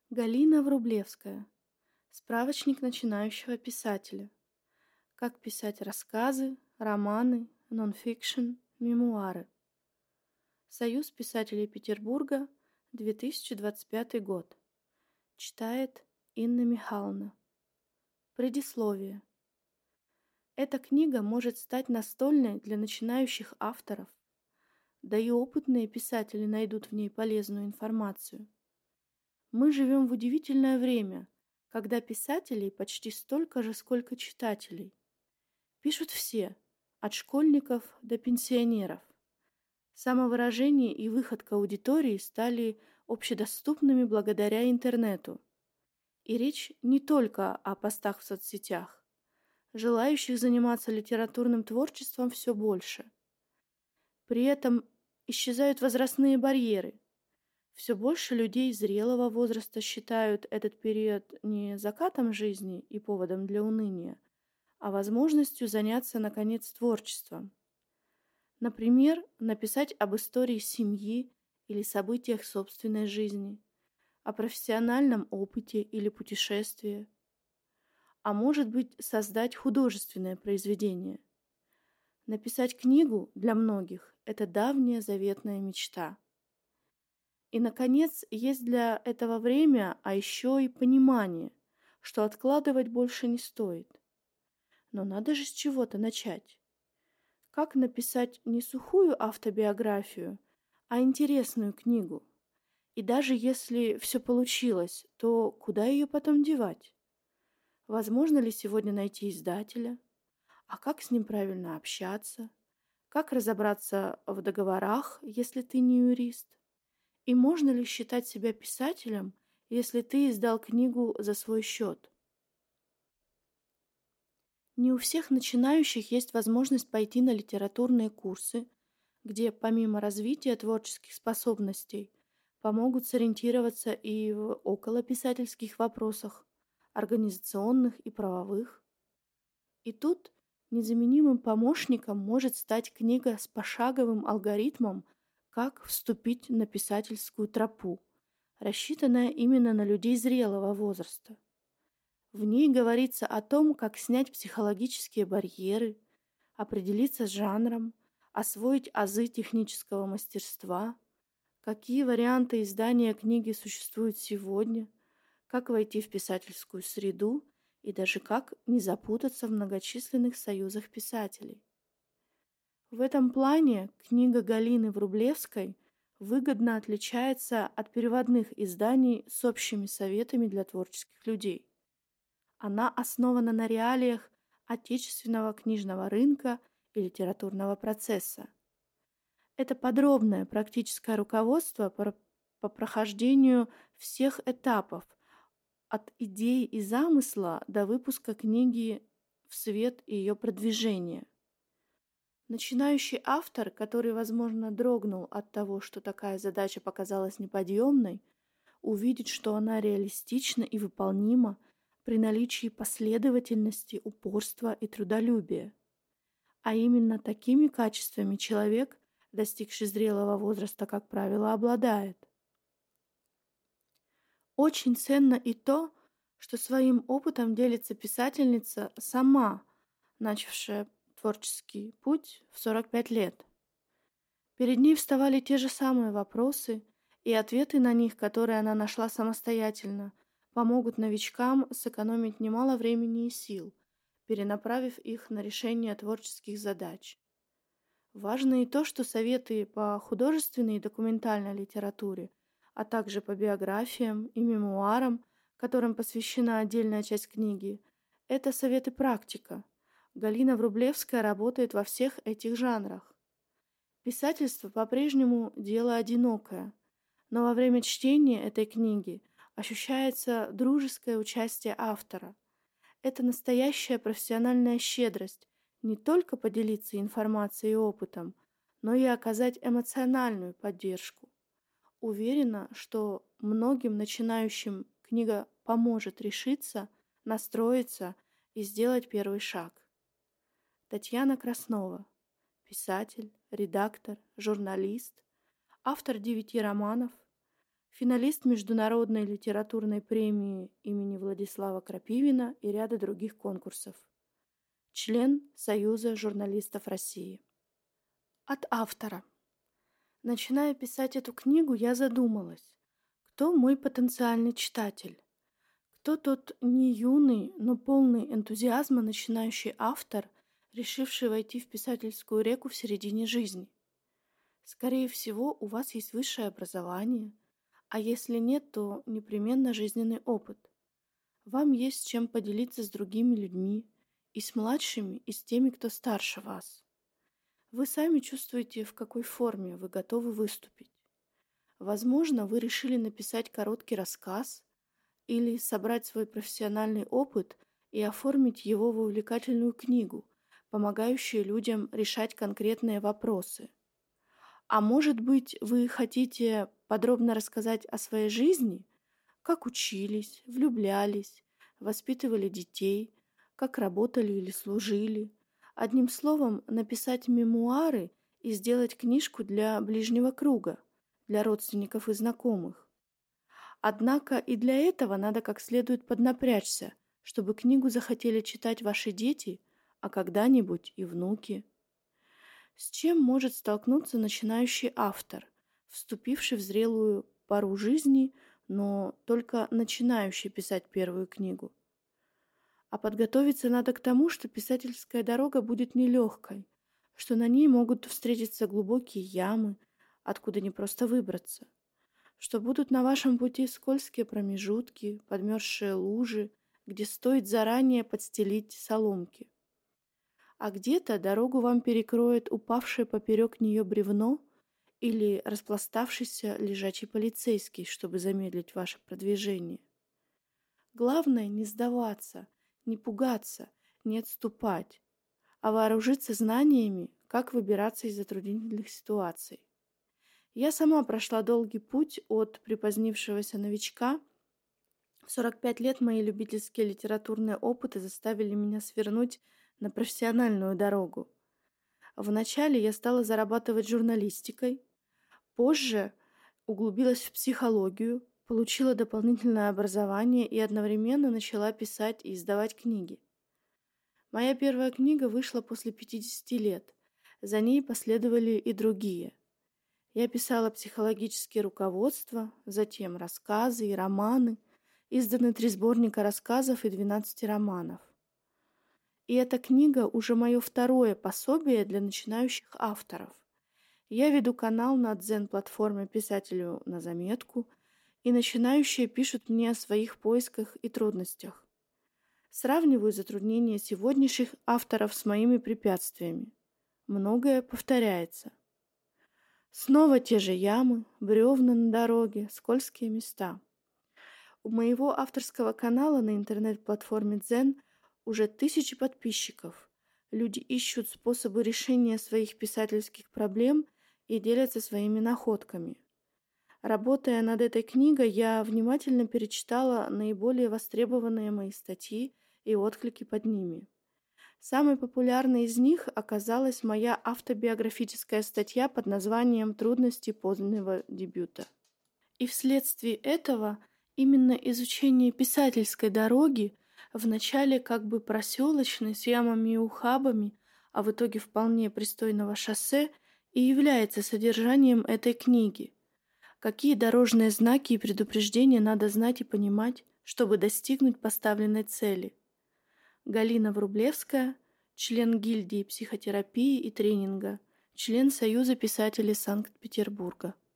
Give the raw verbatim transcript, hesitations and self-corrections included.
Галина Врублевская. Справочник начинающего писателя. Как писать рассказы, романы, нонфикшн, мемуары. Союз писателей Петербурга, две тысячи двадцать пятый год. Читает Инна Михайловна. Предисловие. Эта книга может стать настольной для начинающих авторов, да и опытные писатели найдут в ней полезную информацию. Мы живем в удивительное время, когда писателей почти столько же, сколько читателей. Пишут все, от школьников до пенсионеров. Самовыражение и выход к аудитории стали общедоступными благодаря интернету. И речь не только о постах в соцсетях. Желающих заниматься литературным творчеством все больше. При этом исчезают возрастные барьеры. Все больше людей зрелого возраста считают этот период не закатом жизни и поводом для уныния, а возможностью заняться, наконец, творчеством. Например, написать об истории семьи или событиях собственной жизни, о профессиональном опыте или путешествии, а может быть, создать художественное произведение. Написать книгу для многих – это давняя заветная мечта. И, наконец, есть для этого время, а еще и понимание, что откладывать больше не стоит. Но надо же с чего-то начать. Как написать не сухую автобиографию, а интересную книгу? И даже если все получилось, то куда ее потом девать? Возможно ли сегодня найти издателя? А как с ним правильно общаться? Как разобраться в договорах, если ты не юрист? И можно ли считать себя писателем, если ты издал книгу за свой счет? Не у всех начинающих есть возможность пойти на литературные курсы, где помимо развития творческих способностей помогут сориентироваться и в околописательских вопросах, организационных и правовых. И тут незаменимым помощником может стать книга с пошаговым алгоритмом «Как вступить на писательскую тропу», рассчитанная именно на людей зрелого возраста. В ней говорится о том, как снять психологические барьеры, определиться с жанром, освоить азы технического мастерства, какие варианты издания книги существуют сегодня, как войти в писательскую среду и даже как не запутаться в многочисленных союзах писателей. В этом плане книга Галины Врублевской выгодно отличается от переводных изданий с общими советами для творческих людей. Она основана на реалиях отечественного книжного рынка и литературного процесса. Это подробное практическое руководство по, по прохождению всех этапов, от идеи и замысла до выпуска книги в свет и ее продвижения. Начинающий автор, который, возможно, дрогнул от того, что такая задача показалась неподъемной, увидит, что она реалистична и выполнима при наличии последовательности, упорства и трудолюбия. А именно такими качествами человек, достигший зрелого возраста, как правило, обладает. Очень ценно и то, что своим опытом делится писательница сама, начавшая творческий путь в сорок пять лет. Перед ней вставали те же самые вопросы, и ответы на них, которые она нашла самостоятельно, помогут новичкам сэкономить немало времени и сил, перенаправив их на решение творческих задач. Важно и то, что советы по художественной и документальной литературе, а также по биографиям и мемуарам, которым посвящена отдельная часть книги, это советы практика. Галина Врублевская работает во всех этих жанрах. Писательство по-прежнему дело одинокое, но во время чтения этой книги ощущается дружеское участие автора. Это настоящая профессиональная щедрость не только поделиться информацией и опытом, но и оказать эмоциональную поддержку. Уверена, что многим начинающим книга поможет решиться, настроиться и сделать первый шаг. Татьяна Краснова, писатель, редактор, журналист, автор девяти романов, финалист Международной литературной премии имени Владислава Крапивина и ряда других конкурсов, член Союза журналистов России. От автора. Начиная писать эту книгу, я задумалась, кто мой потенциальный читатель, кто тот не юный, но полный энтузиазма начинающий автор, решивший войти в писательскую реку в середине жизни. Скорее всего, у вас есть высшее образование, а если нет, то непременно жизненный опыт. Вам есть чем поделиться с другими людьми, и с младшими, и с теми, кто старше вас. Вы сами чувствуете, в какой форме вы готовы выступить. Возможно, вы решили написать короткий рассказ или собрать свой профессиональный опыт и оформить его в увлекательную книгу, помогающую людям решать конкретные вопросы. А может быть, вы хотите подробно рассказать о своей жизни, как учились, влюблялись, воспитывали детей, как работали или служили. Одним словом, написать мемуары и сделать книжку для ближнего круга, для родственников и знакомых. Однако и для этого надо как следует поднапрячься, чтобы книгу захотели читать ваши дети, а когда-нибудь и внуки. С чем может столкнуться начинающий автор, вступивший в зрелую пору жизни, но только начинающий писать первую книгу? А подготовиться надо к тому, что писательская дорога будет нелегкой, что на ней могут встретиться глубокие ямы, откуда не просто выбраться, что будут на вашем пути скользкие промежутки, подмерзшие лужи, где стоит заранее подстелить соломки. А где-то дорогу вам перекроет упавшее поперек нее бревно или распластавшийся лежачий полицейский, чтобы замедлить ваше продвижение. Главное не сдаваться, не пугаться, не отступать, а вооружиться знаниями, как выбираться из затруднительных ситуаций. Я сама прошла долгий путь от припозднившегося новичка. В сорок пять лет мои любительские литературные опыты заставили меня свернуть на профессиональную дорогу. Вначале я стала зарабатывать журналистикой, позже углубилась в психологию, получила дополнительное образование и одновременно начала писать и издавать книги. Моя первая книга вышла после пятидесяти лет, за ней последовали и другие. Я писала психологические руководства, затем рассказы и романы, изданы три сборника рассказов и двенадцать романов. И эта книга уже мое второе пособие для начинающих авторов. Я веду канал на дзен-платформе «Писателю на заметку», и начинающие пишут мне о своих поисках и трудностях. Сравниваю затруднения сегодняшних авторов с моими препятствиями. Многое повторяется. Снова те же ямы, бревна на дороге, скользкие места. У моего авторского канала на интернет-платформе Дзен уже тысячи подписчиков. Люди ищут способы решения своих писательских проблем и делятся своими находками. Работая над этой книгой, я внимательно перечитала наиболее востребованные мои статьи и отклики под ними. Самой популярной из них оказалась моя автобиографическая статья под названием «Трудности позднего дебюта». И вследствие этого именно изучение писательской дороги, вначале как бы проселочной, с ямами и ухабами, а в итоге вполне пристойного шоссе, и является содержанием этой книги. Какие дорожные знаки и предупреждения надо знать и понимать, чтобы достигнуть поставленной цели. Галина Врублевская, член гильдии психотерапии и тренинга, член Союза писателей Санкт-Петербурга.